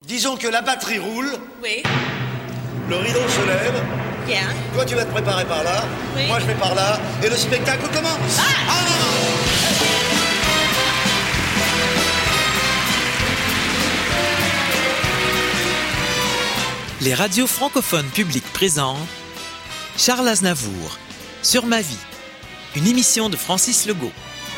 Disons que la batterie roule. Oui. Le rideau se lève. Bien. Toi, tu vas te préparer par là. Oui. Moi, je vais par là. Et le spectacle commence. Les radios francophones publiques présentent Charles Aznavour, Sur ma vie, une émission de Francis Legault.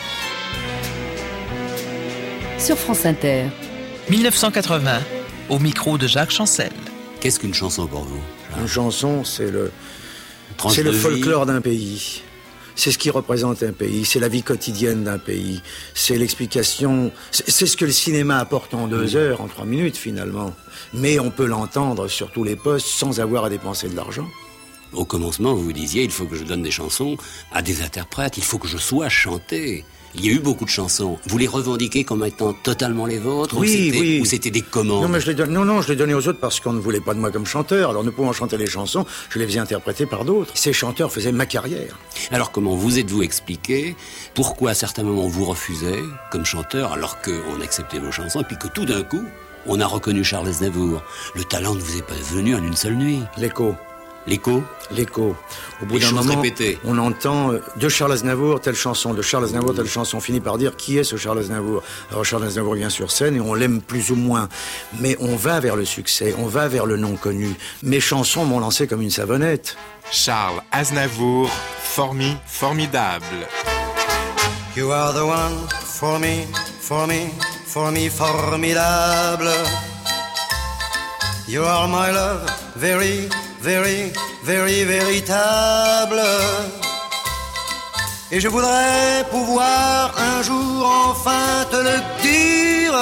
Sur France Inter. 1980, au micro de Jacques Chancel. Qu'est-ce qu'une chanson pour vous? Une chanson, c'est le Tranche de folklore d'un pays. C'est ce qui représente un pays, c'est la vie quotidienne d'un pays, c'est l'explication, c'est ce que le cinéma apporte en 2 heures, en 3 minutes finalement. Mais on peut l'entendre sur tous les postes sans avoir à dépenser de l'argent. Au commencement, vous vous disiez, il faut que je donne des chansons à des interprètes, il faut que je sois chanté. Il y a eu beaucoup de chansons. Vous les revendiquez comme étant totalement les vôtres? Oui. Ou c'était des commandes? Non, mais je les donnais aux autres parce qu'on ne voulait pas de moi comme chanteur. Alors, ne pouvant chanter les chansons, je les faisais interpréter par d'autres. Ces chanteurs faisaient ma carrière. Alors comment vous êtes-vous expliqué pourquoi à certains moments vous refusez comme chanteur alors qu'on acceptait vos chansons et puis que tout d'un coup, on a reconnu Charles Aznavour? Le talent ne vous est pas venu en une seule nuit. L'écho. L'écho? L'écho. Au bout Les d'un choses moment, répétées. on entend de Charles Aznavour telle chanson, de Charles Aznavour telle chanson. On finit par dire qui est ce Charles Aznavour. Alors Charles Aznavour vient sur scène et on l'aime plus ou moins. Mais on va vers le succès, on va vers le non connu. Mes chansons m'ont lancé comme une savonnette. Charles Aznavour, formidable. You are the one for me, formidable. You are my love, very, véritable. Et je voudrais pouvoir un jour enfin te le dire,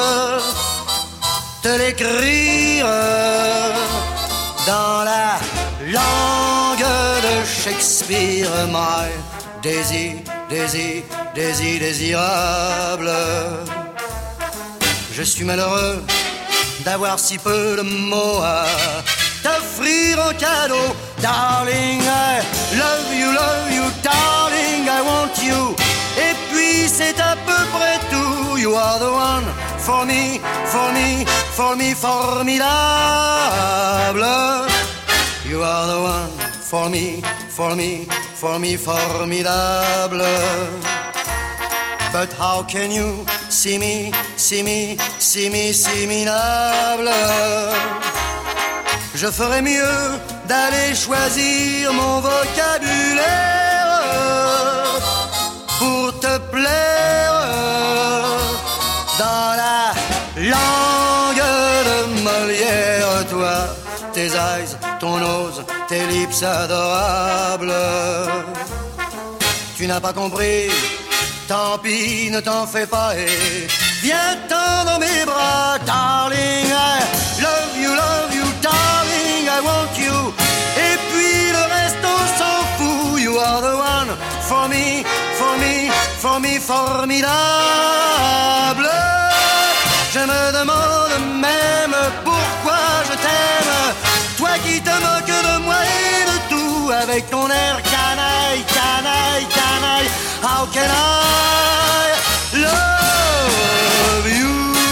te l'écrire dans la langue de Shakespeare. My désirable. Je suis malheureux d'avoir si peu de mots à t'offrir en cadeau. Darling, I love you, darling, I want you. Et puis c'est à peu près tout. You are the one for me, formidable. You are the one for me, formidable. But how can you see me minable? Je ferais mieux d'aller choisir mon vocabulaire pour te plaire dans la langue de Molière. Toi, tes eyes, ton nose, tes lips adorables. Tu n'as pas compris? Tant pis, ne t'en fais pas et viens-t'en dans mes bras. Darling, I love you, darling, I want you. Et puis le reste on s'en fout. You are the one for me, formidable. Je me demande même pourquoi je t'aime, toi qui te moques de moi et de tout, avec ton air canaille. How can I love you?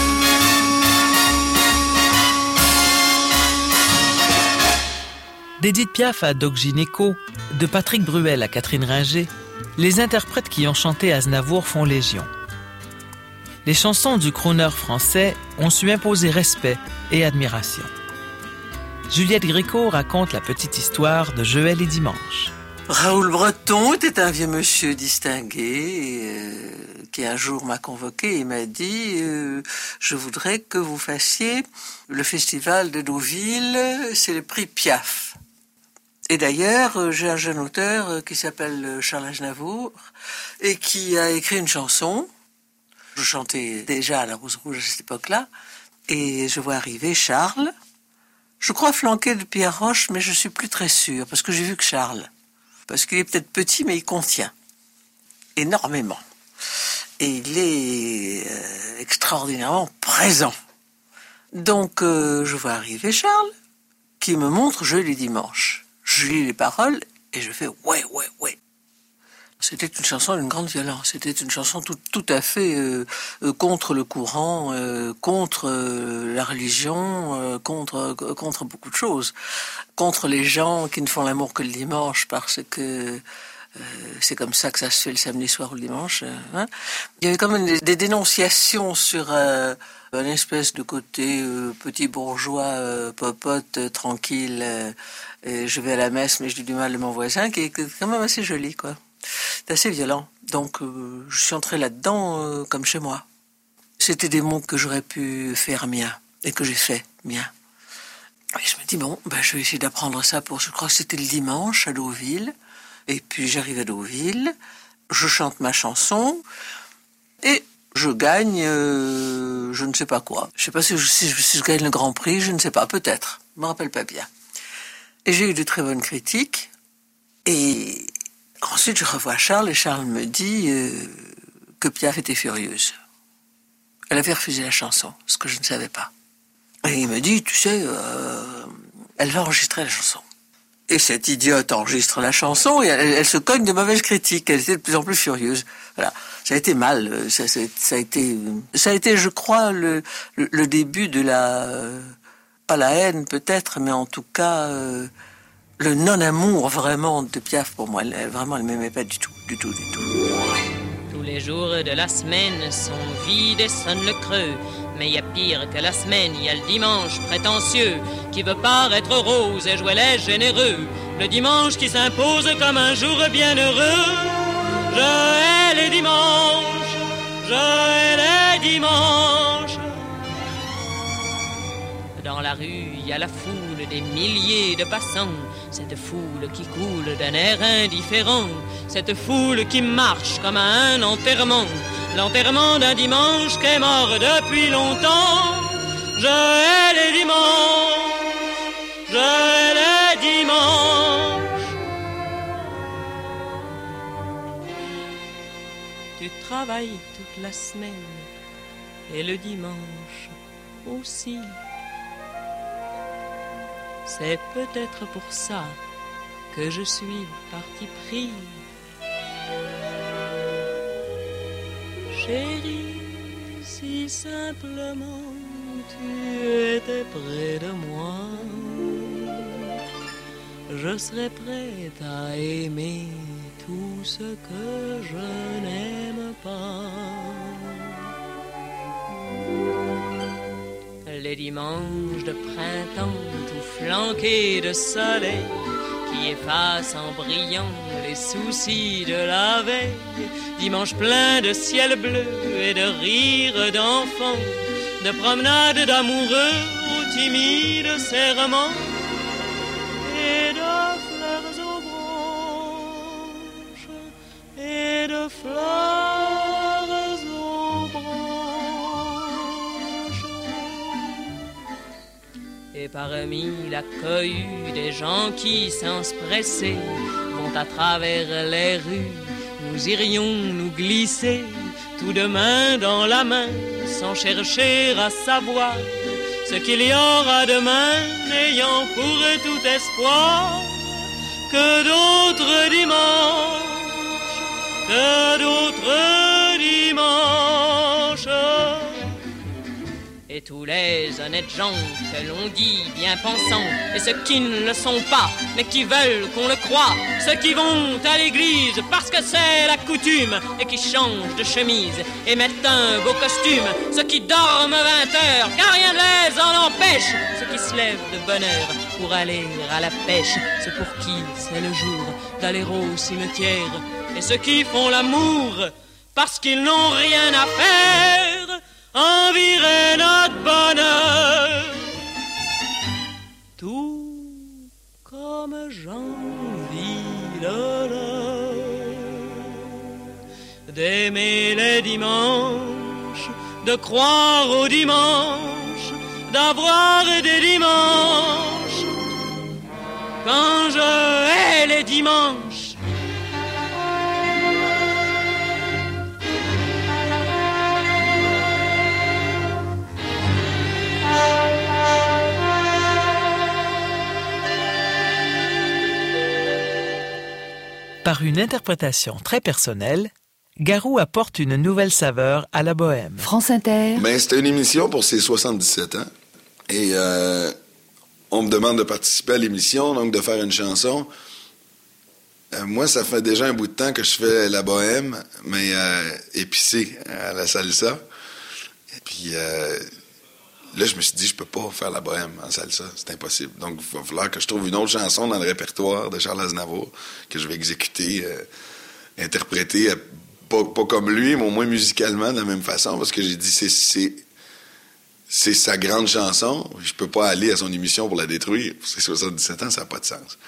D'Édith Piaf à Doc Gineco, de Patrick Bruel à Catherine Ringer, les interprètes qui ont chanté Aznavour font légion. Les chansons du crooner français ont su imposer respect et admiration. Juliette Gréco raconte la petite histoire de Joël et Dimanche. Raoul Breton était un vieux monsieur distingué qui un jour m'a convoqué et m'a dit je voudrais que vous fassiez le festival de Deauville, c'est le prix Piaf. Et d'ailleurs, j'ai un jeune auteur qui s'appelle Charles Aznavour et qui a écrit une chanson. Je chantais déjà à la Rose Rouge à cette époque-là et je vois arriver Charles. Je crois flanqué de Pierre Roche, mais je suis plus très sûre parce que j'ai vu que Charles. Parce qu'il est peut-être petit, mais il contient énormément. Et il est extraordinairement présent. Donc, je vois arriver Charles, qui me montre Joël et Dimanche. Je lis les paroles et je fais « ouais ». C'était une chanson d'une grande violence. C'était une chanson tout à fait contre le courant, contre la religion, contre beaucoup de choses. Contre les gens qui ne font l'amour que le dimanche parce que c'est comme ça que ça se fait le samedi soir ou le dimanche. Hein. Il y avait quand même des dénonciations sur une espèce de côté petit bourgeois, popote, tranquille. Je vais à la messe mais je dis du mal de mon voisin, qui est quand même assez joli, quoi. C'est assez violent. Donc, je suis entrée là-dedans comme chez moi. C'était des mots que j'aurais pu faire miens et que j'ai fait miens. Et je me dis, bon, je vais essayer d'apprendre ça je crois que c'était le dimanche à Deauville. Et puis, j'arrive à Deauville, je chante ma chanson et je gagne, je ne sais pas quoi. Je ne sais pas si je gagne le Grand Prix, je ne sais pas, peut-être. Je ne me rappelle pas bien. Et j'ai eu de très bonnes critiques. Et ensuite, je revois Charles et Charles me dit que Piaf était furieuse. Elle avait refusé la chanson, ce que je ne savais pas. Et il me dit, tu sais, elle va enregistrer la chanson. Et cette idiote enregistre la chanson et elle se cogne de mauvaises critiques. Elle était de plus en plus furieuse. Voilà, ça a été mal. Ça a été, je crois, le début de pas la haine peut-être, mais en tout cas... le non-amour vraiment de Piaf pour moi. Elle m'aimait pas du tout. Tous les jours de la semaine sont vides et sonnent le creux. Mais il y a pire que la semaine, il y a le dimanche prétentieux qui veut paraître rose et jouer les généreux. Le dimanche qui s'impose comme un jour bienheureux. Je hais les dimanches, je hais les dimanches. Dans la rue, il y a la foule des milliers de passants. Cette foule qui coule d'un air indifférent. Cette foule qui marche comme à un enterrement. L'enterrement d'un dimanche qui est mort depuis longtemps. Je hais les dimanches, je hais les dimanches. Tu travailles toute la semaine et le dimanche aussi. C'est peut-être pour ça que je suis parti pris. Chérie, si simplement tu étais près de moi, je serais prête à aimer tout ce que je n'aime pas. Les dimanches de printemps tout flanqués de soleil qui effacent en brillant les soucis de la veille. Dimanche plein de ciel bleu et de rires d'enfants, de promenades d'amoureux aux timides serments et de fleurs aux branches et de fleurs aux branches. Et parmi la cohue des gens qui, sans se presser, vont à travers les rues, nous irions nous glisser, tout de main dans la main, sans chercher à savoir ce qu'il y aura demain, n'ayant pour tout espoir que d'autres dimanches, que d'autres dimanches. Et tous les honnêtes gens que l'on dit bien pensants, et ceux qui ne le sont pas, mais qui veulent qu'on le croie, ceux qui vont à l'église parce que c'est la coutume, et qui changent de chemise et mettent un beau costume, ceux qui dorment 20 heures car rien ne les en empêche, ceux qui se lèvent de bonne heure pour aller à la pêche, ceux pour qui c'est le jour d'aller au cimetière, et ceux qui font l'amour parce qu'ils n'ont rien à faire, envirer notre bonheur. Tout comme j'envie le leur, d'aimer les dimanches, de croire aux dimanches, d'avoir des dimanches. Quand je hais les dimanches, Par une interprétation très personnelle, Garou apporte une nouvelle saveur à la bohème. France Inter. Ben, c'était une émission pour ses 77 ans. Et on me demande de participer à l'émission, donc de faire une chanson. Moi, ça fait déjà un bout de temps que je fais la bohème, mais épicée à la salsa. Et puis là, je me suis dit, je peux pas faire la bohème en salsa, c'est impossible. Donc, il va falloir que je trouve une autre chanson dans le répertoire de Charles Aznavour que je vais exécuter, interpréter, pas comme lui, mais au moins musicalement de la même façon, parce que j'ai dit, c'est sa grande chanson. Je peux pas aller à son émission pour la détruire. Pour ses 77 ans, ça n'a pas de sens.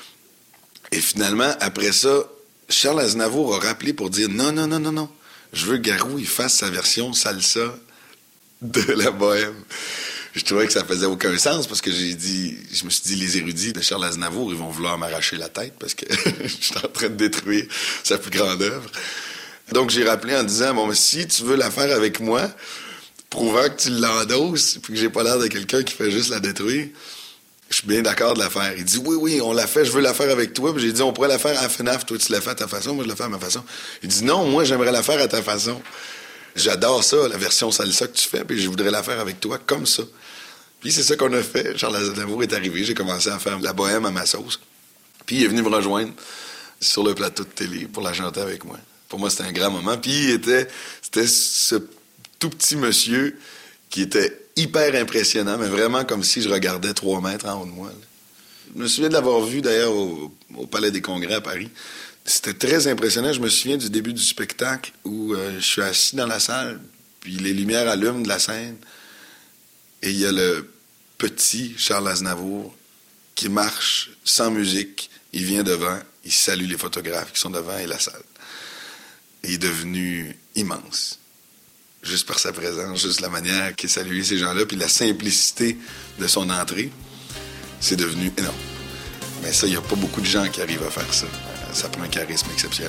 Et finalement, après ça, Charles Aznavour a rappelé pour dire non. Je veux que Garou il fasse sa version salsa de la bohème. Je trouvais que ça faisait aucun sens parce que je me suis dit, les érudits de Charles Aznavour, ils vont vouloir m'arracher la tête parce que je suis en train de détruire sa plus grande œuvre. Donc j'ai rappelé en disant, bon, mais si tu veux la faire avec moi, prouvant que tu l'endosses, puis que j'ai pas l'air de quelqu'un qui fait juste la détruire, je suis bien d'accord de la faire. Il dit, oui, on l'a fait, je veux la faire avec toi. Puis j'ai dit, on pourrait la faire à FNAF, toi tu la fais à ta façon, moi je la fais à ma façon. Il dit, non, moi j'aimerais la faire à ta façon. J'adore ça, la version salsa que tu fais, puis je voudrais la faire avec toi comme ça. Puis c'est ça qu'on a fait. Charles Aznavour est arrivé, j'ai commencé à faire la bohème à ma sauce. Puis il est venu me rejoindre sur le plateau de télé pour la chanter avec moi. Pour moi, c'était un grand moment. Puis c'était ce tout petit monsieur qui était hyper impressionnant, mais vraiment comme si je regardais 3 mètres en haut de moi. Là. Je me souviens de l'avoir vu d'ailleurs au Palais des Congrès à Paris. C'était très impressionnant. Je me souviens du début du spectacle où je suis assis dans la salle, puis les lumières allument de la scène, et il y a le petit Charles Aznavour qui marche sans musique. Il vient devant, il salue les photographes qui sont devant et la salle. Et il est devenu immense. Juste par sa présence, juste la manière qu'il saluait ces gens-là, puis la simplicité de son entrée, c'est devenu énorme. Mais ça, il n'y a pas beaucoup de gens qui arrivent à faire ça. Ça prend un charisme exceptionnel.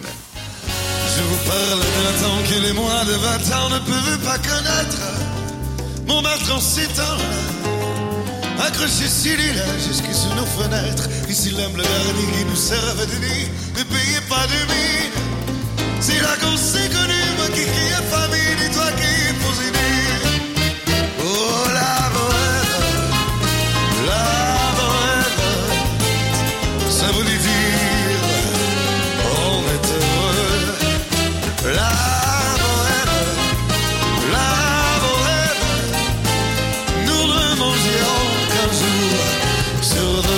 Je vous parle d'un temps que les moins de 20 ans ne peuvent pas connaître. Montmartre en ces temps-là, accroché celui-là jusque sous nos fenêtres. Ici l'humble garni qui nous servent de nid, ne payez pas de mine. C'est là qu'on s'est connu, moi qui criais famille, et toi qui posais nu. Oh la bohème, ça voulait dire on est heureux. La bohème, nous ne mangerons qu'un jour sur 2.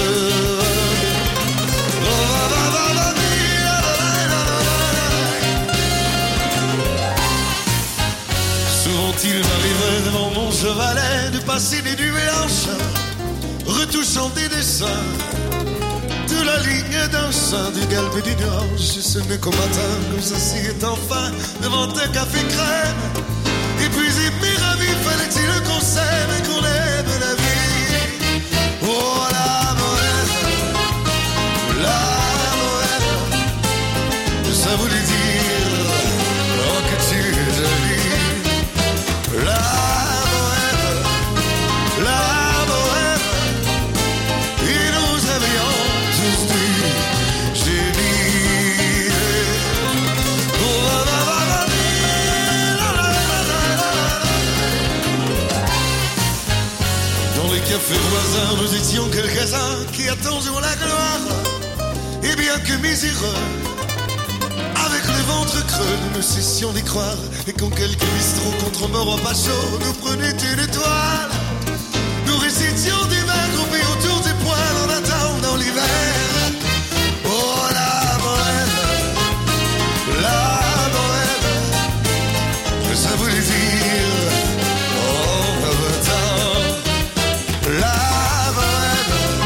Il m'arrivait devant mon chevalet de passer des nuits blanches, retouchant des dessins de la ligne d'un sein, du galbe et du nuage. Ce n'est qu'au matin que ceci est enfin devant un café crème. Épuisé mais ravi, fallait-il qu'on s'aime et qu'on aime la vie. Oh la bohème, ça voulait dire oh que tu es jolie. La bohème, et nous avions tous dit génie. Dans les cafés voisins, nous étions quelques-uns qui attendions la gloire. Et bien que miséreux, avec le ventre creux, nous ne cessions d'y croire. Et quand quelques bistrots contre mort en pas chaud nous prenaient une étoile, nous récitions des mains groupées autour des poêles en attendant l'hiver. Oh la bohème, ça voulait dire oh 20 ans. La bohème,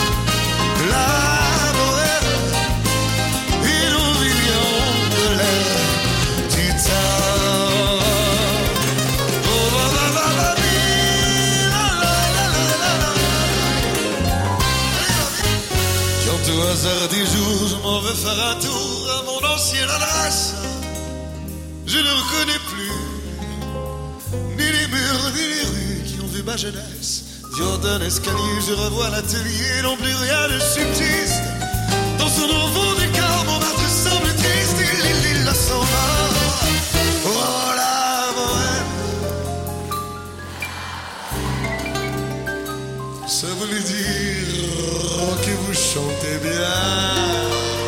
et nous vivions de l'air du temps. Quand au hasard des jours je m'en vais faire un tour à mon ancienne adresse, je ne reconnais plus ni les murs ni les rues qui ont vu ma jeunesse. Dieu d'un escalier, je revois l'atelier, non plus rien ne subsiste. Dans son nouveau décor, mon maître ça voulait dire que vous chantez bien.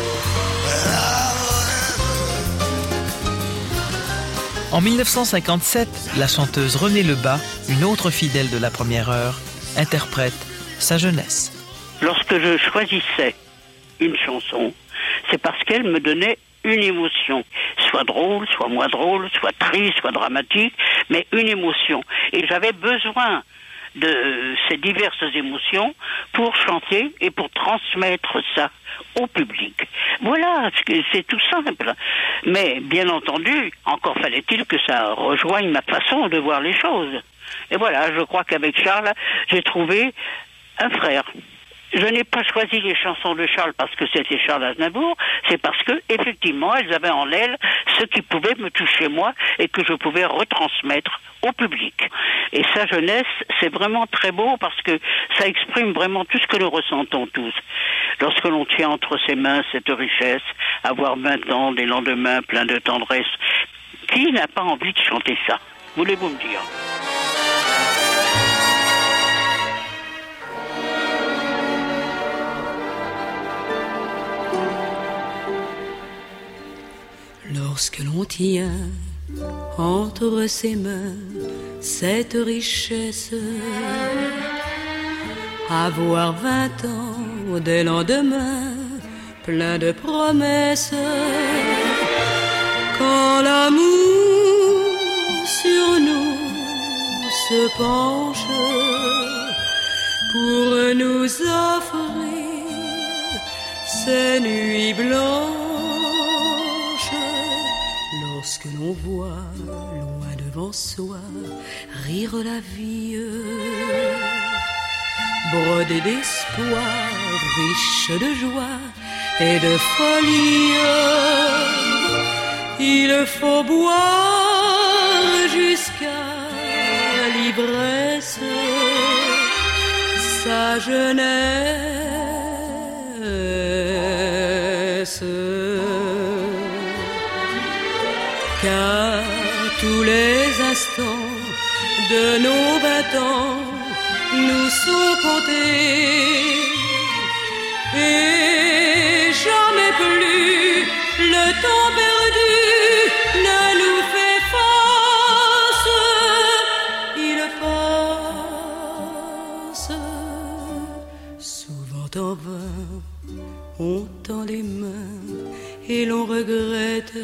En 1957, la chanteuse Renée Lebas, une autre fidèle de la première heure, interprète Sa jeunesse. Lorsque je choisissais une chanson, c'est parce qu'elle me donnait une émotion, soit drôle, soit moins drôle, soit triste, soit dramatique, mais une émotion. Et j'avais besoin de ces diverses émotions pour chanter et pour transmettre ça au public. Voilà, c'est tout simple. Mais bien entendu, encore fallait-il que ça rejoigne ma façon de voir les choses. Et voilà, je crois qu'avec Charles, j'ai trouvé un frère. Je n'ai pas choisi les chansons de Charles parce que c'était Charles Aznavour, c'est parce que effectivement, elles avaient en elles ce qui pouvait me toucher moi et que je pouvais retransmettre au public. Et Sa jeunesse, c'est vraiment très beau parce que ça exprime vraiment tout ce que nous ressentons tous. Lorsque l'on tient entre ses mains cette richesse, avoir 20 ans, des lendemains pleins de tendresse, qui n'a pas envie de chanter ça? Voulez-vous me dire? Lorsque l'on tient entre ses mains cette richesse, avoir 20 ans des lendemains plein de promesses, quand l'amour sur nous se penche pour nous offrir ces nuits blanches. Lorsque l'on voit loin devant soi rire la vie, brodée d'espoir, riche de joie et de folie, il faut boire jusqu'à l'ivresse sa jeunesse. Car tous les instants de nos 20 ans nous sont comptés, et jamais plus le temps perdu ne nous fait face. Il passe souvent en vain, on tend les mains et l'on regrette.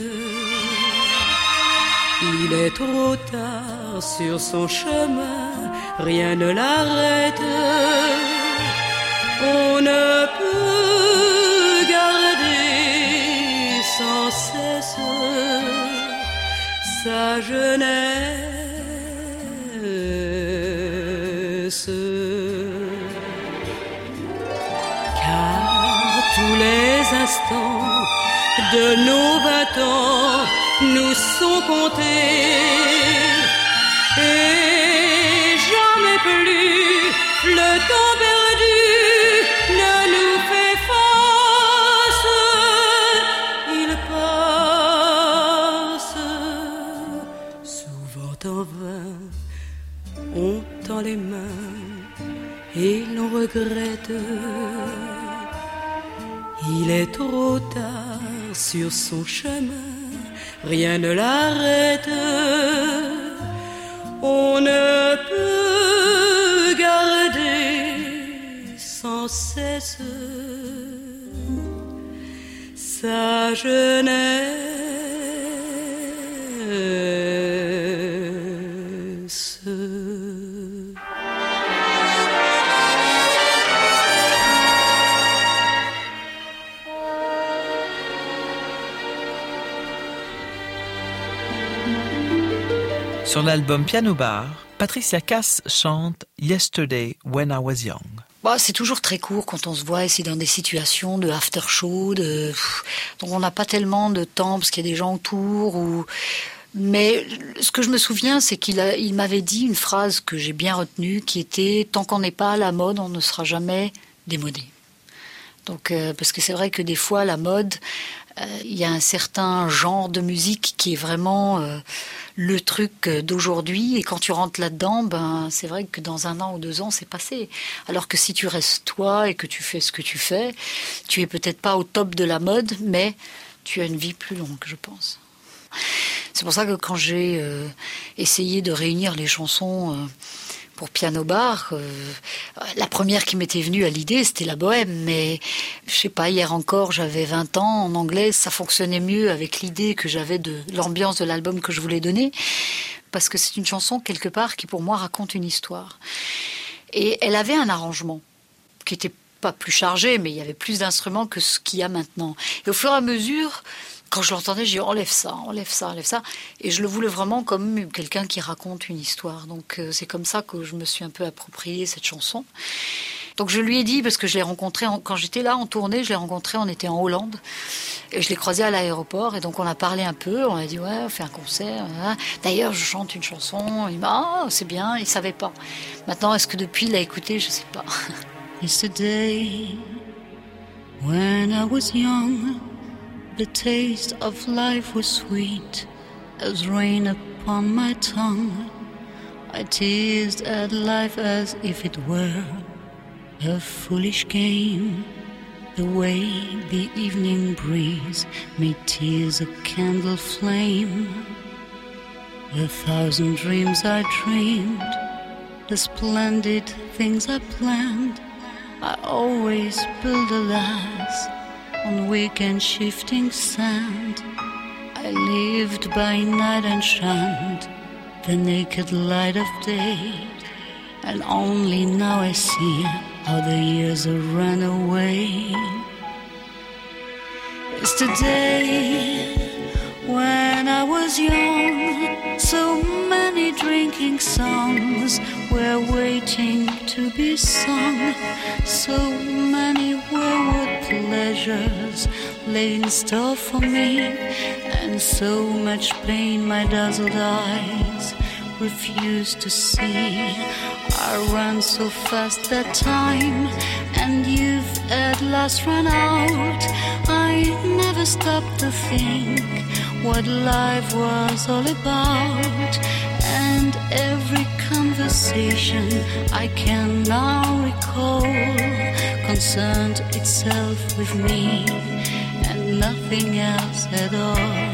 Il est trop tard sur son chemin, rien ne l'arrête. On ne peut garder sans cesse sa jeunesse. Car tous les instants de nos 20 ans nous sont comptés, et jamais plus le temps perdu ne nous fait face. Il passe souvent en vain, on tend les mains et l'on regrette. Il est trop tard sur son chemin, rien ne l'arrête. On ne peut garder sans cesse sa jeunesse. Sur l'album Piano Bar, Patricia Cass chante Yesterday When I Was Young. Bah, c'est toujours très court quand on se voit et c'est dans des situations de after show, donc on n'a pas tellement de temps parce qu'il y a des gens autour. Mais ce que je me souviens, c'est qu'il m'avait dit une phrase que j'ai bien retenue, qui était « Tant qu'on n'est pas à la mode, on ne sera jamais démodé ». Donc, parce que c'est vrai que des fois, la mode, il y a un certain genre de musique qui est vraiment le truc d'aujourd'hui. Et quand tu rentres là-dedans, c'est vrai que dans 1 an ou 2 ans, c'est passé. Alors que si tu restes toi et que tu fais ce que tu fais, tu es peut-être pas au top de la mode, mais tu as une vie plus longue, je pense. C'est pour ça que quand j'ai essayé de réunir les chansons pour piano-bar, la première qui m'était venue à l'idée, c'était la bohème. Mais je sais pas, hier encore, j'avais 20 ans, en anglais, ça fonctionnait mieux avec l'idée que j'avais de l'ambiance de l'album que je voulais donner, parce que c'est une chanson, quelque part, qui pour moi raconte une histoire. Et elle avait un arrangement qui était pas plus chargé, mais il y avait plus d'instruments que ce qu'il y a maintenant. Et au fur et à mesure, quand je l'entendais, j'ai dit enlève ça. Et je le voulais vraiment comme quelqu'un qui raconte une histoire. Donc c'est comme ça que je me suis un peu approprié cette chanson. Donc je lui ai dit, parce que je l'ai rencontré, quand j'étais là en tournée, je l'ai rencontré, on était en Hollande. Et je l'ai croisé à l'aéroport. Et donc on a parlé un peu, on a dit ouais, on fait un concert. D'ailleurs, je chante une chanson. Il m'a c'est bien, il savait pas. Maintenant, est-ce que depuis il l'a écouté, je sais pas. Yesterday, when I was young, the taste of life was sweet as rain upon my tongue. I teased at life as if it were a foolish game. The way the evening breeze made tears a candle flame. 1,000 dreams I dreamed, the splendid things I planned. I always build a last on weak and shifting sand. I lived by night and shunned the naked light of day. And only now I see how the years have run away. Yesterday, when I was young, so many drinking songs were waiting to be sung. So many wayward pleasures lay in store for me, and so much pain my dazzled eyes refused to see. I ran so fast that time, and you've at last run out. I never stopped to think what life was all about, and every conversation I can now recall concerned itself with me and nothing else at all.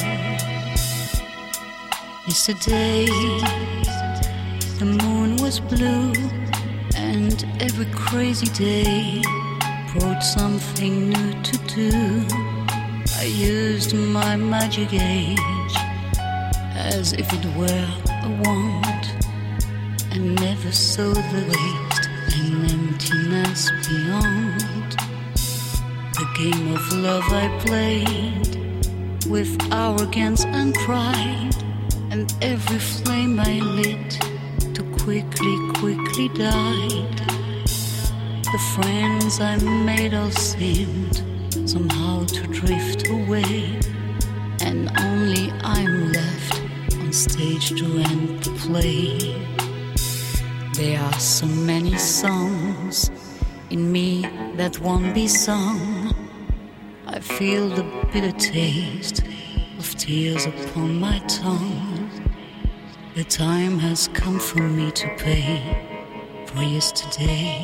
Yesterday, the moon was blue, and every crazy day brought something new to do. I used my magic age as if it were a wand, and never saw the waste and emptiness beyond. The game of love I played with arrogance and pride, and every flame I lit too quickly died. The friends I made all seemed somehow to drift away, and only I'm left on stage to end the play. There are so many songs in me that won't be sung. I feel the bitter taste of tears upon my tongue. The time has come for me to pay for yesterday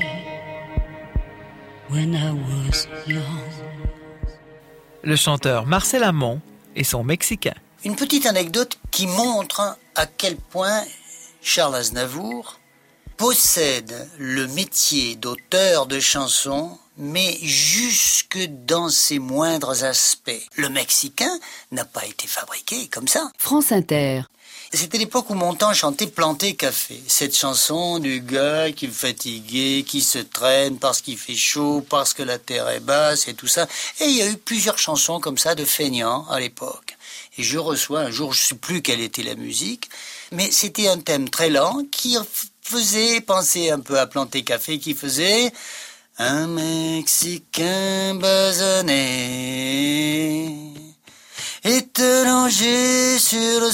when I was young. Le chanteur Marcel Amont et son Mexicain. Une petite anecdote qui montre à quel point Charles Aznavour possède le métier d'auteur de chansons, mais jusque dans ses moindres aspects. Le Mexicain n'a pas été fabriqué comme ça. France Inter. C'était l'époque où Montand chantait Planté Café. Cette chanson du gars qui est fatigué, qui se traîne parce qu'il fait chaud, parce que la terre est basse et tout ça. Et il y a eu plusieurs chansons comme ça de feignants à l'époque. Et je reçois un jour, je ne sais plus quelle était la musique, mais c'était un thème très lent qui faisait penser un peu à Planté Café, qui faisait un Mexicain basonné est allongé sur le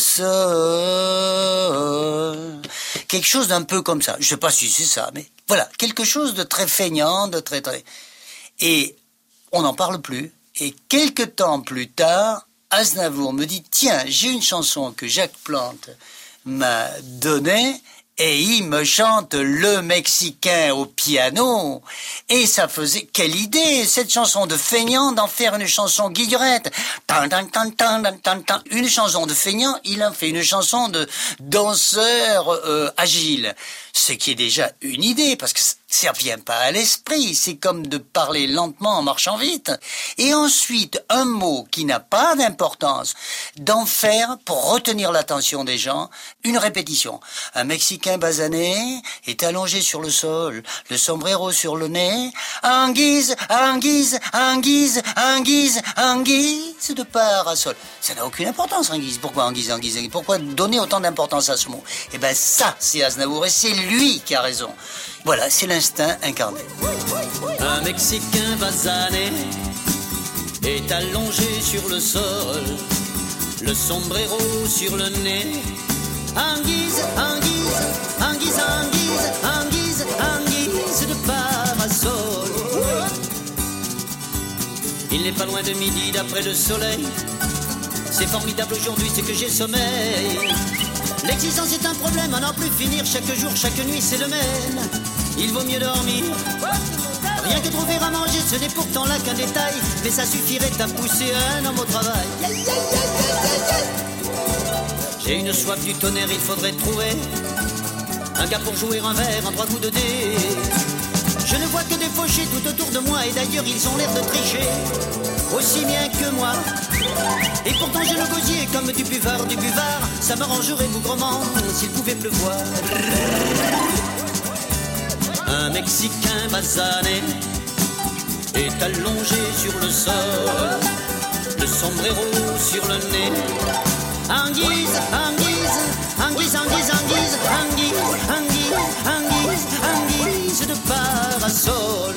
sol. Quelque chose d'un peu comme ça. Je sais pas si c'est ça, mais voilà. Quelque chose de très feignant, de très... Et on n'en parle plus. Et quelque temps plus tard, Aznavour me dit, tiens, j'ai une chanson que Jacques Plante m'a donnée, et il me chante Le Mexicain au piano. Et ça faisait... Quelle idée, cette chanson de feignant, d'en faire une chanson guillerette. Une chanson de feignant, il en fait une chanson de danseur agile. Ce qui est déjà une idée, parce que ça vient pas à l'esprit. C'est comme de parler lentement en marchant vite. Et ensuite, un mot qui n'a pas d'importance, d'en faire, pour retenir l'attention des gens, une répétition. Un Mexicain basané est allongé sur le sol, le sombrero sur le nez, en guise de parasol. Ça n'a aucune importance, en guise. Pourquoi en guise? Pourquoi donner autant d'importance à ce mot? Eh ben ça, c'est Aznavour, et c'est lui qui a raison. Voilà, c'est l'instinct incarné. Un Mexicain basané est allongé sur le sol, le sombrero sur le nez, en guise de parasol. Il n'est pas loin de midi d'après le soleil. C'est formidable aujourd'hui, c'est que j'ai sommeil. L'existence est un problème à n'en plus finir. Chaque jour, chaque nuit, c'est le même. Il vaut mieux dormir. Rien que trouver à manger, ce n'est pourtant là qu'un détail. Mais ça suffirait à pousser un homme au travail. J'ai une soif du tonnerre, il faudrait trouver un gars pour jouer un verre en 3 coups de dé. Je ne vois que des fauchés tout autour de moi. Et d'ailleurs, ils ont l'air de tricher aussi bien que moi. Et pourtant j'ai le gosier comme du buvard. Ça m'arrangerait bougrement s'il pouvait pleuvoir. Un Mexicain basané est allongé sur le sol, le sombrero sur le nez, en guise de parasol.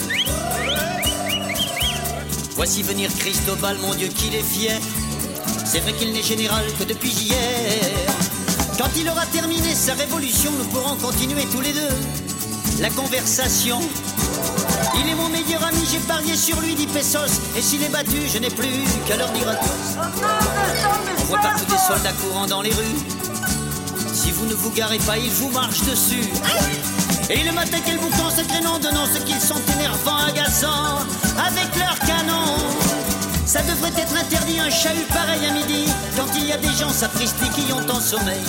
Voici venir Cristobal, mon Dieu qu'il est fier. C'est vrai qu'il n'est général que depuis hier. Quand il aura terminé sa révolution, nous pourrons continuer tous les deux la conversation. Il est mon meilleur ami, j'ai parié sur lui 10 pesos. Et s'il est battu, je n'ai plus qu'à leur dire adios. On voit partout des soldats courant dans les rues. Si vous ne vous garez pas, ils vous marchent dessus. Et le matin, quel boucan se traînant, donnant ce qu'ils sont énervants, agaçants, avec leurs canons. Ça devrait être interdit, un chahut pareil à midi, quand il y a des gens sapristis qui ont en sommeil.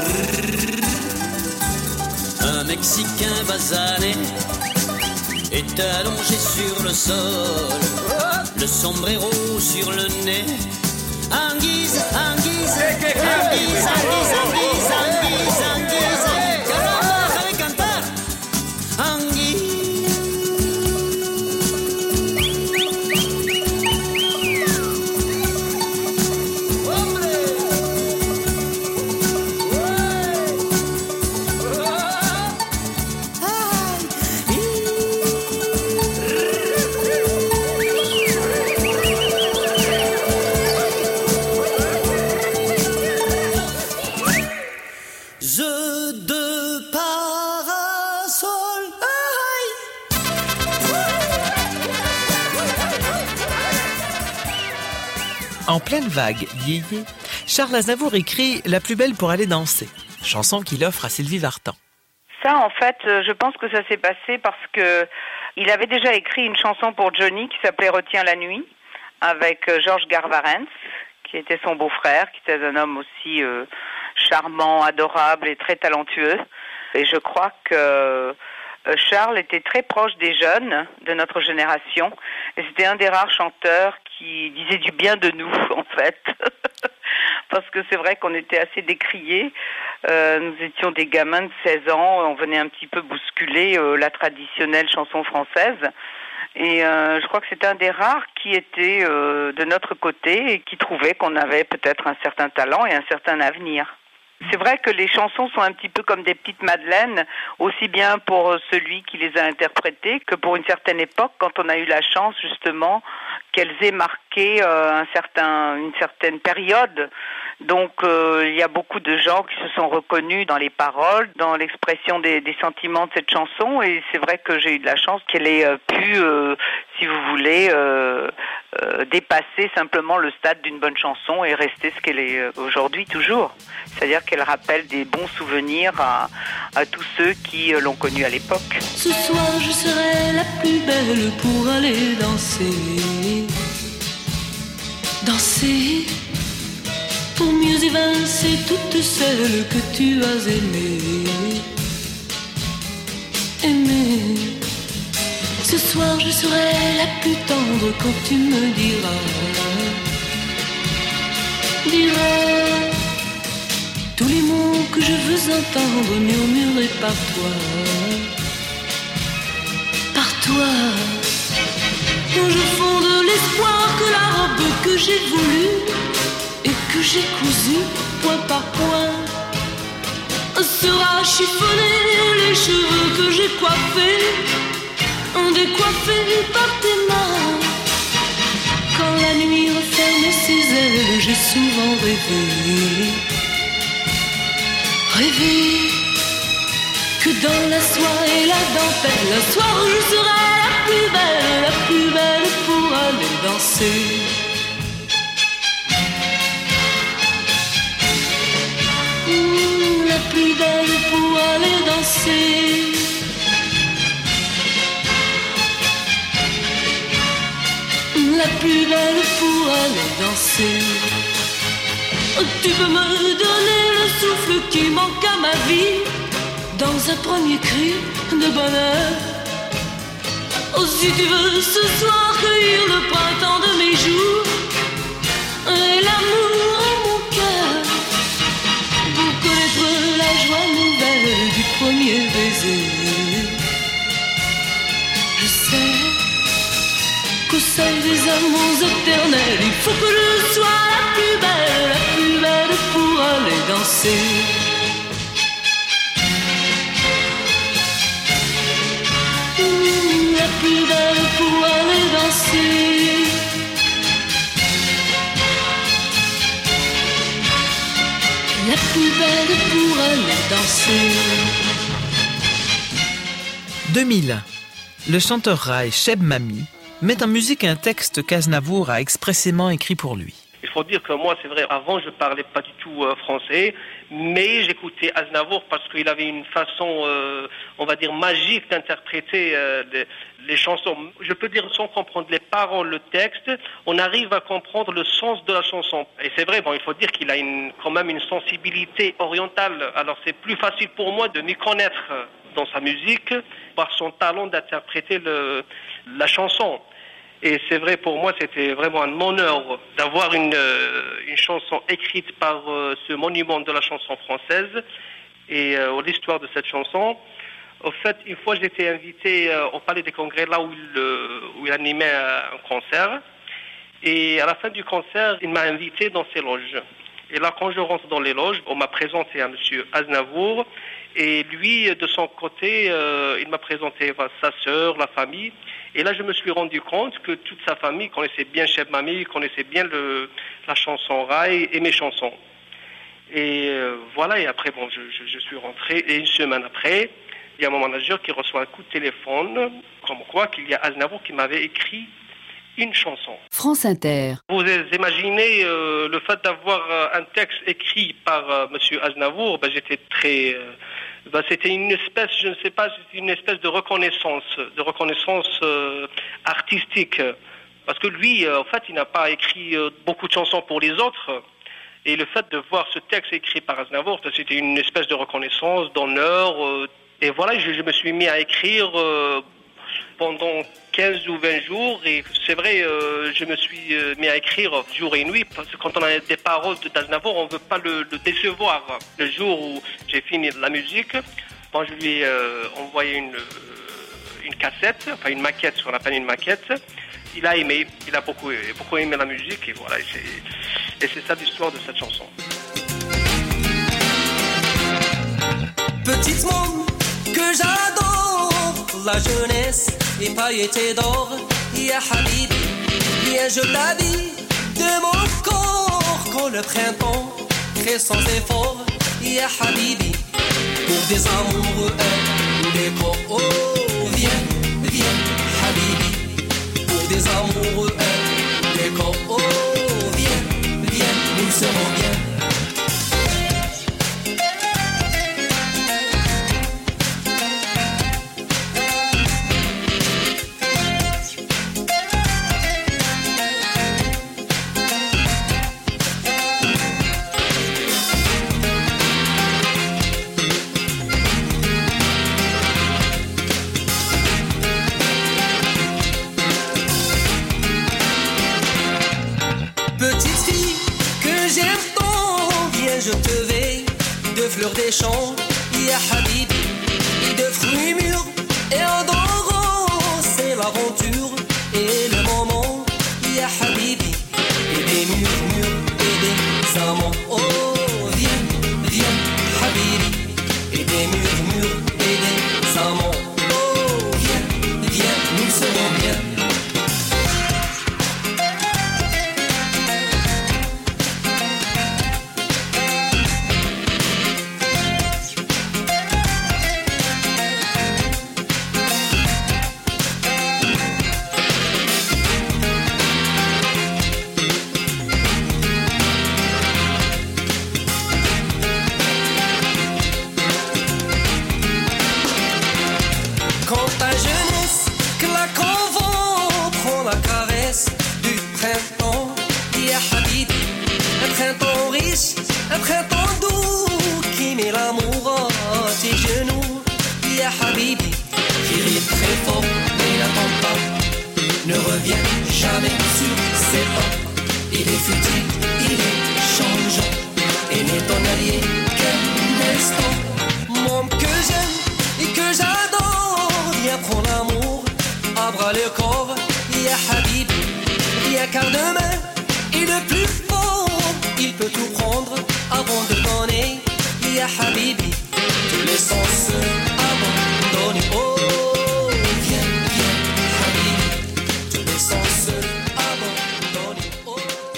Un Mexicain basané est allongé sur le sol, le sombrero sur le nez, en guise. En pleine vague vieillie, Charles Aznavour écrit La plus belle pour aller danser, chanson qu'il offre à Sylvie Vartan. Ça, en fait, je pense que ça s'est passé parce que il avait déjà écrit une chanson pour Johnny qui s'appelait Retiens la nuit, avec Georges Garvarens, qui était son beau-frère, qui était un homme aussi charmant, adorable et très talentueux. Et je crois que Charles était très proche des jeunes de notre génération, et c'était un des rares chanteurs qui disait du bien de nous, en fait. Parce que c'est vrai qu'on était assez décriés. Nous étions des gamins de 16 ans, on venait un petit peu bousculer la traditionnelle chanson française. Et je crois que c'est un des rares qui était de notre côté et qui trouvait qu'on avait peut-être un certain talent et un certain avenir. C'est vrai que les chansons sont un petit peu comme des petites madeleines, aussi bien pour celui qui les a interprétées que pour une certaine époque, quand on a eu la chance justement qu'elles aient marqué une certaine période. Donc il y a beaucoup de gens qui se sont reconnus dans les paroles, dans l'expression des sentiments de cette chanson, et c'est vrai que j'ai eu de la chance qu'elle ait pu, si vous voulez, dépasser simplement le stade d'une bonne chanson et rester ce qu'elle est aujourd'hui toujours. C'est-à-dire qu'elle rappelle des bons souvenirs à tous ceux qui l'ont connue à l'époque. Ce soir je serai la plus belle pour aller danser. Danser pour mieux évincer toutes celles que tu as aimées. Aimer. Ce soir je serai la plus tendre quand tu me diras tous les mots que je veux entendre murmurés par toi. Je fonde l'espoir que la robe que j'ai voulue et que j'ai cousue point par point sera chiffonnée. Les cheveux que j'ai coiffés, décoiffés par tes mains. Quand la nuit referme ses ailes, j'ai souvent rêvé que dans la soie et la dentelle, un soir je serai la plus belle pour aller danser. La plus belle pour aller danser. La plus belle pour aller danser. Tu peux me donner le souffle qui manque à ma vie dans un premier cri de bonheur. Oh, si tu veux ce soir cueillir le printemps de mes jours et l'amour en mon cœur, pour connaître la joie nouvelle du premier baiser. Je sais qu'au sein des amours éternels, il faut que je sois la plus belle pour aller danser. La plus belle pour aller danser. La plus belle pour aller danser. 2000. Le chanteur raï Cheb Mami met en musique un texte qu'Aznavour a expressément écrit pour lui. Il faut dire que moi, c'est vrai, avant, je parlais pas du tout français, mais j'écoutais Aznavour parce qu'il avait une façon, on va dire, magique d'interpréter les chansons. Je peux dire, sans comprendre les paroles, le texte, on arrive à comprendre le sens de la chanson. Et c'est vrai, bon, il faut dire qu'il a quand même une sensibilité orientale. Alors, c'est plus facile pour moi de m'y connaître dans sa musique par son talent d'interpréter la chanson. Et c'est vrai, pour moi, c'était vraiment un honneur d'avoir une chanson écrite par ce monument de la chanson française et l'histoire de cette chanson. Au fait, une fois, j'étais invité au Palais des Congrès, là où il animait un concert. Et à la fin du concert, il m'a invité dans ses loges. Et là, quand je rentre dans les loges, on m'a présenté à M. Aznavour. Et lui, de son côté, il m'a présenté sa sœur, la famille. Et là, je me suis rendu compte que toute sa famille connaissait bien Cheb Mami, connaissait bien la chanson raï et mes chansons. Et voilà, et après, bon, je suis rentré. Et une semaine après, il y a mon manager qui reçoit un coup de téléphone, comme quoi qu'il y a Aznavour qui m'avait écrit une chanson. France Inter. Vous imaginez le fait d'avoir un texte écrit par Monsieur Aznavour, j'étais très... c'était une espèce, je ne sais pas, c'était une espèce de reconnaissance artistique. Parce que lui, en fait, il n'a pas écrit beaucoup de chansons pour les autres. Et le fait de voir ce texte écrit par Aznavour, c'était une espèce de reconnaissance, d'honneur. Et voilà, je me suis mis à écrire pendant 15 ou 20 jours. Et c'est vrai, je me suis mis à écrire jour et nuit. Parce que quand on a des paroles d'Aznavour, on ne veut pas le décevoir. Le jour où j'ai fini la musique, quand je lui ai envoyé une cassette, enfin une maquette, ce qu'on appelle une maquette, il a aimé, il a beaucoup aimé la musique. Et voilà, et c'est ça l'histoire de cette chanson. Petite monde que j'adore, la jeunesse et pailletés d'or, ya Habibi, viens je t'habille de mon corps, quand le printemps crée sans effort, ya Habibi, pour des amoureux des corps, oh viens, Habibi, pour des amoureux champs, ya habibi, et de fruits mûrs et odorants, c'est l'aventure et le moment, ya habibi, et des murmures et des amants. Oh, viens, viens, habibi, et des murmures et des amants. Oh, viens, viens, nous serons bien. Un printemps doux qui met l'amour à tes genoux, ya habibi, qui rit très fort mais n'attend pas, ne revient jamais sur ses pas. Il est futile, il est changeant, et n'est ton allié qu'un instant. Mon que j'aime et que j'adore, viens prendre l'amour à bras le corps, ya habibi, viens car demain il est plus fort, il peut tout prendre avant de donner, ya habibi, tous les sens abandonnés. Oh, viens, viens, habibi, tous les sens abandonnés. Oh,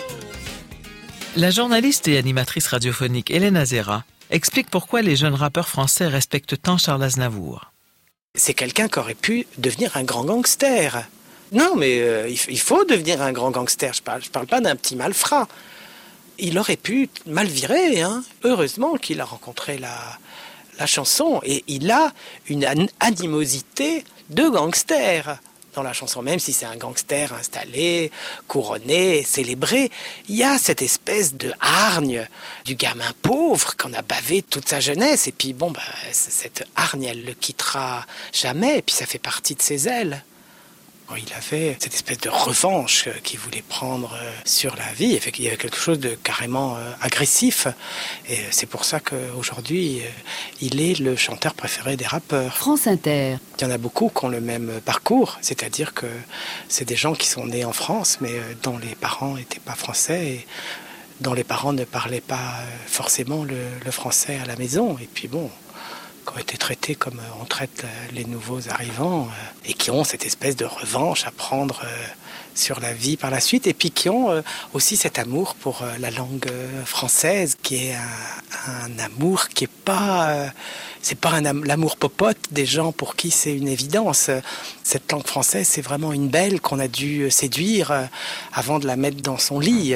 La journaliste et animatrice radiophonique Hélène Azera explique pourquoi les jeunes rappeurs français respectent tant Charles Aznavour. C'est quelqu'un qui aurait pu devenir un grand gangster. Non, mais il faut devenir un grand gangster. Je parle pas d'un petit malfrat. Il aurait pu mal virer, hein. Heureusement qu'il a rencontré la chanson. Et il a une animosité de gangster dans la chanson. Même si c'est un gangster installé, couronné, célébré, il y a cette espèce de hargne du gamin pauvre qu'on a bavé toute sa jeunesse. Et puis bon, cette hargne, elle le quittera jamais. Et puis ça fait partie de ses ailes. Il avait cette espèce de revanche qu'il voulait prendre sur la vie. Il y avait quelque chose de carrément agressif. Et c'est pour ça qu'aujourd'hui, il est le chanteur préféré des rappeurs. France Inter. Il y en a beaucoup qui ont le même parcours. C'est-à-dire que c'est des gens qui sont nés en France, mais dont les parents n'étaient pas français et dont les parents ne parlaient pas forcément le français à la maison. Et puis bon, qui ont été traités comme on traite les nouveaux arrivants et qui ont cette espèce de revanche à prendre sur la vie par la suite, et puis qui ont aussi cet amour pour la langue française, qui est un amour qui est pas c'est pas l'amour popote des gens pour qui c'est une évidence. Cette langue française, c'est vraiment une belle qu'on a dû séduire avant de la mettre dans son lit.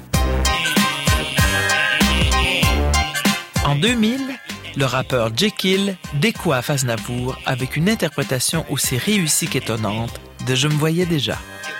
En 2000, le rappeur Jekyll décoiffe Aznavour avec une interprétation aussi réussie qu'étonnante de « Je me voyais déjà ».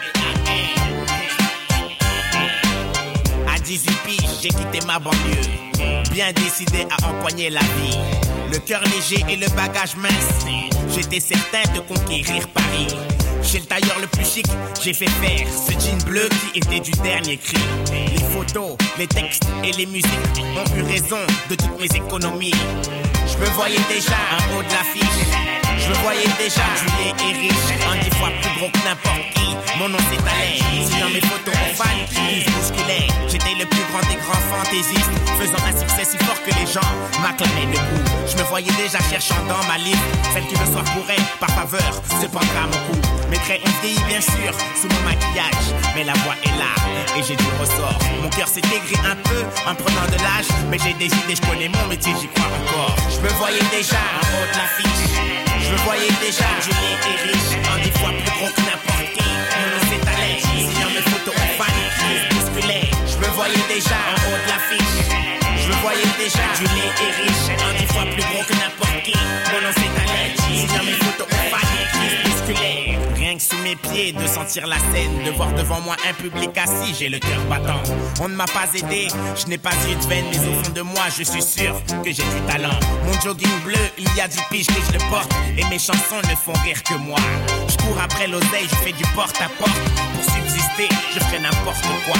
À 18 piges, j'ai quitté ma banlieue, bien décidé à empoigner la vie. Le cœur léger et le bagage mince, j'étais certain de conquérir Paris. Chez le tailleur le plus chic, j'ai fait faire ce jean bleu qui était du dernier cri. Les photos, les textes et les musiques ont eu raison de toutes mes économies. Je me voyais déjà en haut de l'affiche. Je me voyais déjà Julie et riche, en 10 fois plus gros que n'importe qui. Mon nom s'étalait, sinon mes photos aux fans, ils se bousculaient. J'étais le plus grand des grands fantaisistes, faisant un succès si fort que les gens m'acclamaient debout. Je me voyais déjà cherchant dans ma liste celle qui le soir pourrait, par faveur, se prendre à mon cou. Mes traits ont vieilli bien sûr, sous mon maquillage, mais la voix est là, et j'ai du ressort. Mon cœur s'est aigri un peu en prenant de l'âge, mais j'ai des idées, je connais mon métier, j'y crois encore. Je me voyais déjà en haut de l'affiche. Je me voyais déjà Julie et riche, en 10 fois plus gros que n'importe qui. Mon nom s'étalait, signant mes photos aux fans qui se bousculaient. Je me voyais déjà en haut de l'affiche. Je me voyais déjà Julie et riche, en 10 fois plus gros que n'importe qui. Mon nom s'étalait, signant mes photos aux fans qui se bousculaient. Rien que sous mes pieds, de sentir la scène, de voir devant moi un public assis, j'ai le cœur battant. On ne m'a pas aidé, je n'ai pas eu de veine, mais au fond de moi, je suis sûr que j'ai du talent. Mon jogging bleu, il y a 10 piges que je le porte, et mes chansons ne font rire que moi. Je cours après l'oseille, je fais du porte-à-porte. Pour subsister, je ferai n'importe quoi.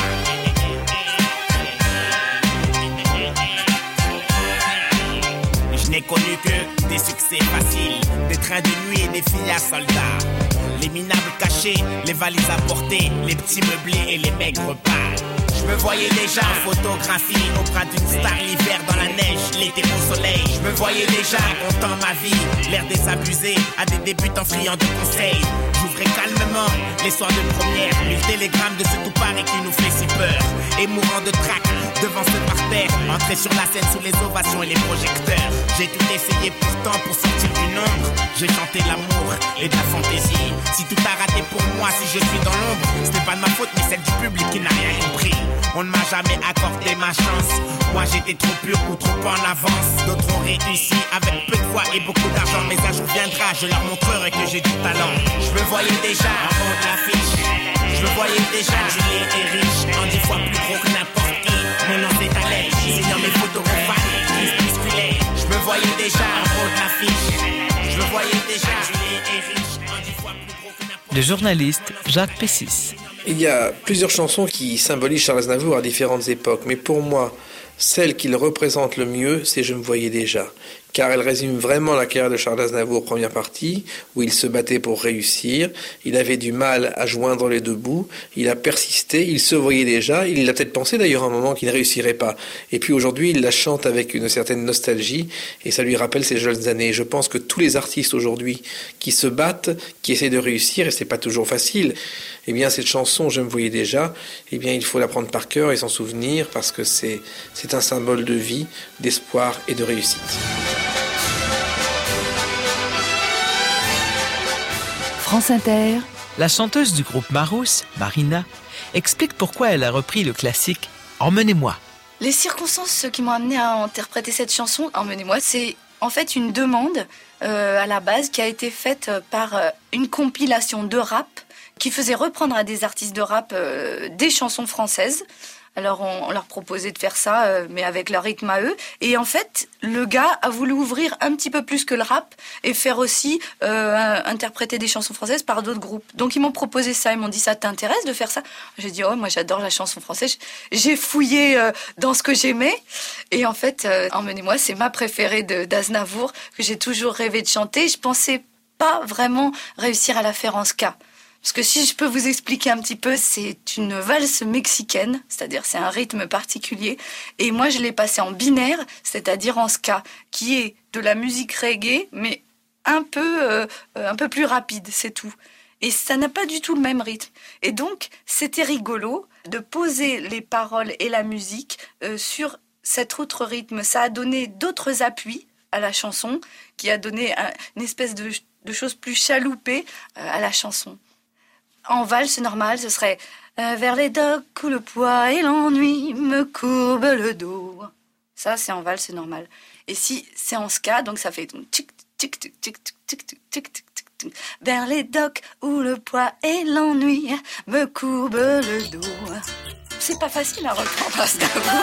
n'ai connu que des succès faciles, des trains de nuit et des filles à soldats. Les minables cachés, les valises à porter, les petits meublés et les maigres pâles. Je me voyais déjà en photographie auprès d'une star l'hiver dans la neige, l'été au soleil. Je me voyais déjà content ma vie, l'air désabusé à des débutants friands de conseils. J'ouvrais calmement les soirs de première, 1000 télégrammes de ce tout Paris qui nous fait si peur. Et mourant de trac devant ce parterre, entrer sur la scène sous les ovations et les projecteurs. J'ai tout essayé pourtant pour sortir du nombre. J'ai chanté l'amour et de la fantaisie. Si tout a raté pour moi, si je suis dans l'ombre, ce n'est pas de ma faute mais celle du public qui n'a rien compris. On ne m'a jamais accordé ma chance. Moi j'étais trop pur ou trop en avance. D'autres ont réussi avec peu de voix et beaucoup d'argent. Mais un jour viendra, je leur montrerai que j'ai du talent. Je me voyais déjà en haut de l'affiche. Je me voyais déjà Julien et riche, en 10 fois plus gros que n'importe qui. Mon nom s'étalait, signant mes photos profanes, musculaires. Je me voyais déjà en haut de l'affiche. Je me voyais déjà Julien et riche, en 10 fois plus gros que n'importe qui. Le journaliste Jacques Pessis. Il y a plusieurs chansons qui symbolisent Charles Aznavour à différentes époques, mais pour moi, celle qu'il représente le mieux, c'est « Je me voyais déjà », car elle résume vraiment la carrière de Charles Aznavour, première partie, où il se battait pour réussir, il avait du mal à joindre les deux bouts, il a persisté, il se voyait déjà, il a peut-être pensé d'ailleurs à un moment qu'il ne réussirait pas, et puis aujourd'hui il la chante avec une certaine nostalgie, et ça lui rappelle ses jeunes années. Je pense que tous les artistes aujourd'hui qui se battent, qui essaient de réussir, et c'est pas toujours facile, eh bien cette chanson « Je me voyais déjà », eh bien il faut la prendre par cœur et s'en souvenir, parce que c'est un symbole de vie, d'espoir et de réussite. France Inter. La chanteuse du groupe Marousse, Marina, explique pourquoi elle a repris le classique « Emmenez-moi ». Les circonstances qui m'ont amenée à interpréter cette chanson « Emmenez-moi », c'est en fait une demande à la base qui a été faite par une compilation de rap qui faisait reprendre à des artistes de rap des chansons françaises. Alors on leur proposait de faire ça, mais avec leur rythme à eux. Et en fait, le gars a voulu ouvrir un petit peu plus que le rap et faire aussi interpréter des chansons françaises par d'autres groupes. Donc ils m'ont proposé ça, ils m'ont dit « ça t'intéresse de faire ça ?» J'ai dit « oh, moi j'adore la chanson française ». J'ai fouillé dans ce que j'aimais. Et en fait, « Emmenez-moi », c'est ma préférée d'Aznavour, que j'ai toujours rêvé de chanter. Je pensais pas vraiment réussir à la faire en ska. Parce que si je peux vous expliquer un petit peu, c'est une valse mexicaine, c'est-à-dire c'est un rythme particulier. Et moi, je l'ai passé en binaire, c'est-à-dire en ska, qui est de la musique reggae, mais un peu plus rapide, c'est tout. Et ça n'a pas du tout le même rythme. Et donc, c'était rigolo de poser les paroles et la musique sur cet autre rythme. Ça a donné d'autres appuis à la chanson, qui a donné une espèce de chose plus chaloupée à la chanson. En valse normal, ce serait vers les docks où le poids et l'ennui me courbent le dos. Ça, c'est en valse normal. Et si c'est en ska, donc ça fait tic tic tic tic tic tic tic tic tic. Vers les docks où le poids et l'ennui me courbent le dos. C'est pas facile à reprendre à ce niveau.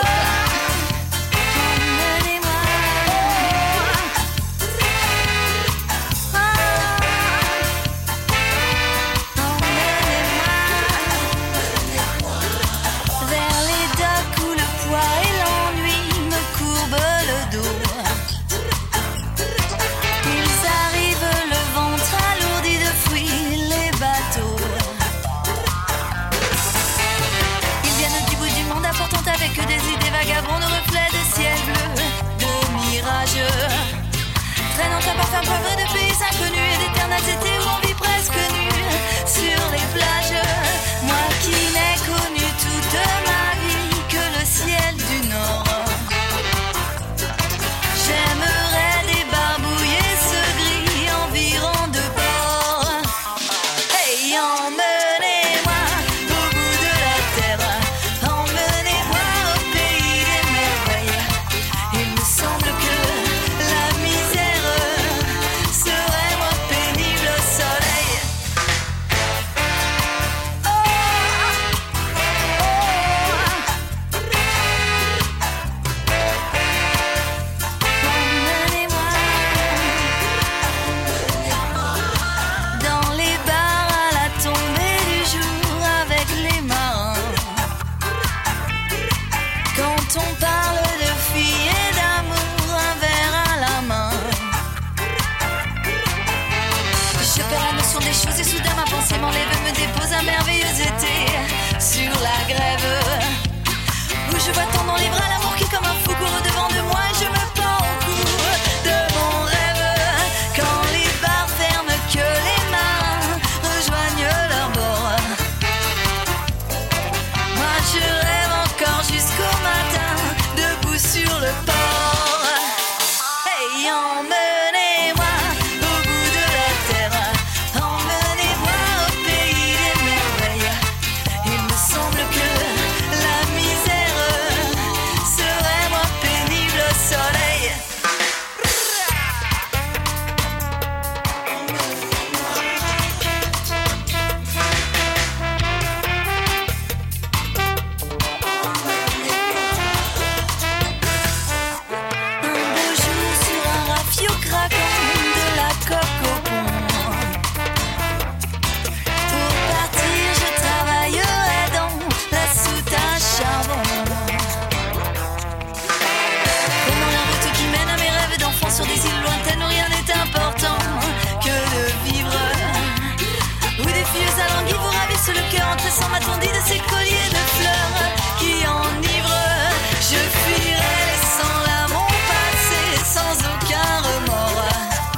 Traînant un parfum poivré de pays inconnus et d'éternels étés où on vit presque nu sur les plages. Moi qui n'ai connu toute ma vie que le ciel du Nord, j'aimerais débarbouiller ce gris environ de bord. Hey, emmenez-moi au bout de la terre, emmenez-moi au pays des merveilles. Il me semble que tombée m'a-t-on dit de ces colliers de fleurs qui enivrent? Je fuirai sans là mon passé, sans aucun remords,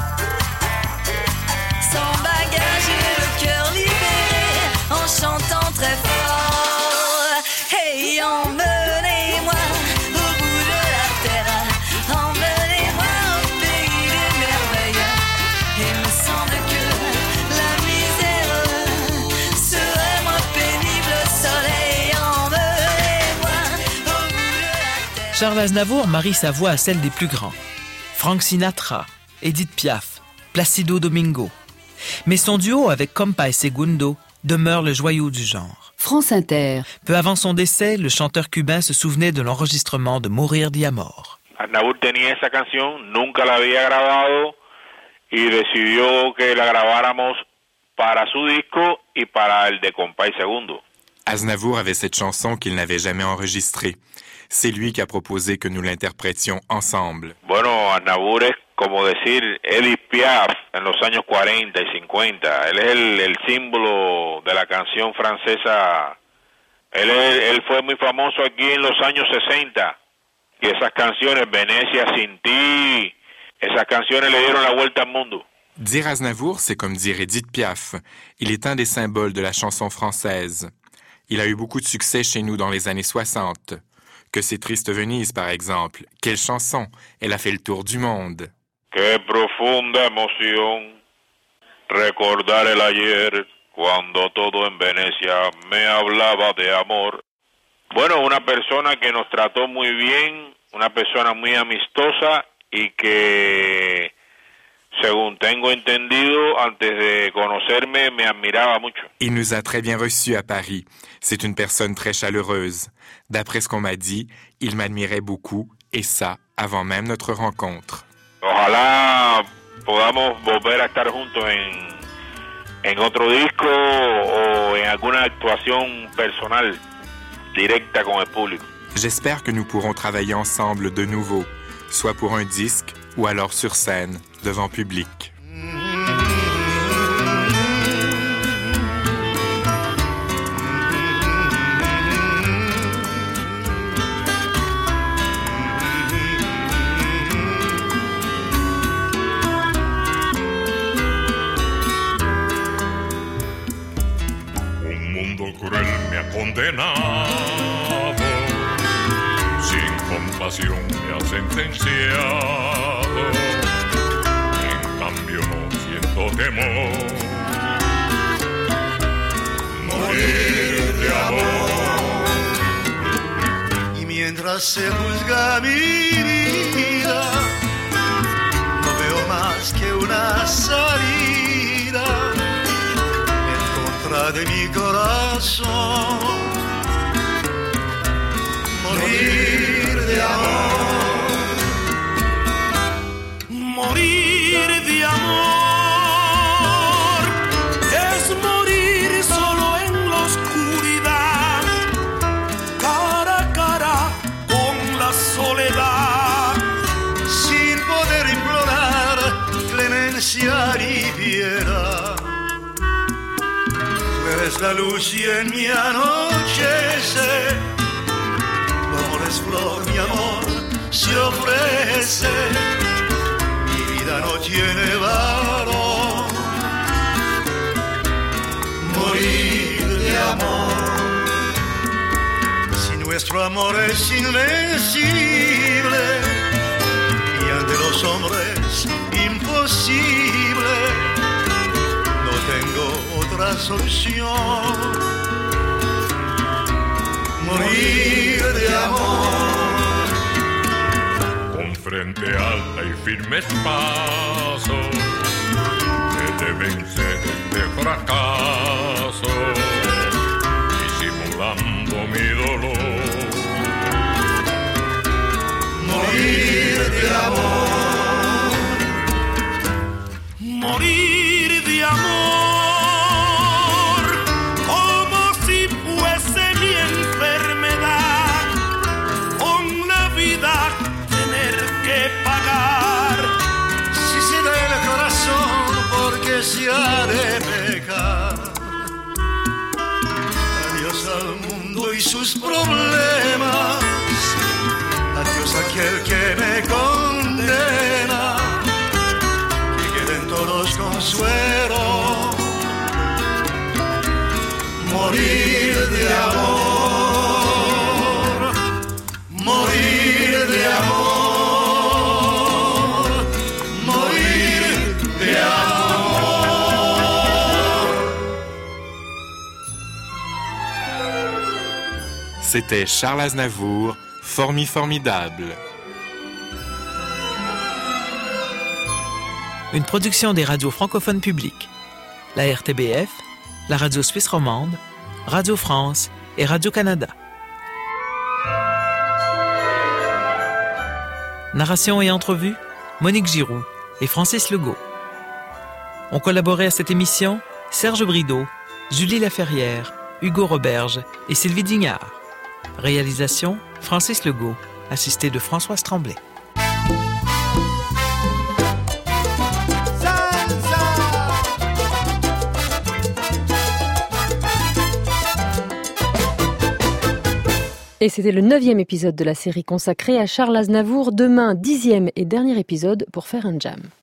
sans bagage et le cœur libéré, en chantant très fort. Hey, emmenez-moi au bout de la terre, emmenez-moi au pays des merveilles. Il me semble que la misère serait moins pénible au soleil. Emmenez-moi au bout de la terre. Charles Aznavour marie sa voix à celle des plus grands. Frank Sinatra, Edith Piaf, Placido Domingo. Mais son duo avec Compa et Segundo demeure le joyau du genre. France Inter. Peu avant son décès, le chanteur cubain se souvenait de l'enregistrement de Morir de Amor. Aznavour tenía esa canción, nunca la había grabado y decidió que la grabáramos para su disco y para el de Compa y Segundo. Aznavour avait cette chanson qu'il n'avait jamais enregistrée. C'est lui qui a proposé que nous l'interprétions ensemble. Bueno, Aznavour es como decir Edith Piaf en los años 40 y 50. Él es el símbolo de la canción francesa. Él fue muy famoso aquí en los años 60. Y esas canciones, Venecia sin ti, esas canciones le dieron la vuelta al mundo. Dire Aznavour, c'est comme dire Edith Piaf. Il est un des symboles de la chanson française. Il a eu beaucoup de succès chez nous dans les années 60. Que c'est triste Venise, par exemple. Quelle chanson! Elle a fait le tour du monde. Qué profunda emoción recordar el ayer cuando todo en Venecia me hablaba de amor. Bueno, una persona que nos trató muy bien, una persona muy amistosa y que, según tengo entendido, antes de conocerme, me admiraba mucho. Il nous a très bien reçus à Paris. C'est une personne très chaleureuse. D'après ce qu'on m'a dit, il m'admirait beaucoup, et ça, avant même notre rencontre. Ojalá podamos volver a estar juntos en otro disco o en alguna actuación personal directa con el público. J'espère que nous pourrons travailler ensemble de nouveau, soit pour un disque ou alors sur scène, devant public. Cruel me ha condenado, sin compasión me ha sentenciado, en cambio no siento temor, morir de amor. Y mientras se juzga mi vida, no veo más que una salida de mi corazón, morir de amor, morir de amor, es morir solo en la oscuridad, cara a cara con la soledad, sin poder implorar clemencia ni piedad. Eres la luz y en mi anochece, como la flor mi amor se ofrece, mi vida no tiene valor, morir de amor. Si nuestro amor es invencible y ante los hombres imposible, tengo otra solución, morir de amor. Con frente alta y firmes pasos, he de vencer este fracaso, disimulando mi dolor, morir de amor, morir de amor. se ha de pecar. mundo y sus problemas. Adiós aquel que me condena, que queden todos consuelos. Morir de amor, morir de amor, morir de amor. C'était Charles Aznavour, Formidable. Une production des radios francophones publiques. La RTBF, la radio suisse romande, Radio France et Radio-Canada. Narration et entrevue, Monique Giroux et Francis Legault. Ont collaboré à cette émission Serge Brideau, Julie Laferrière, Hugo Roberge et Sylvie Dignard. Réalisation, Francis Legault, assisté de Françoise Tremblay. Et c'était le 9e épisode de la série consacrée à Charles Aznavour. Demain, 10e et dernier épisode pour faire un jam.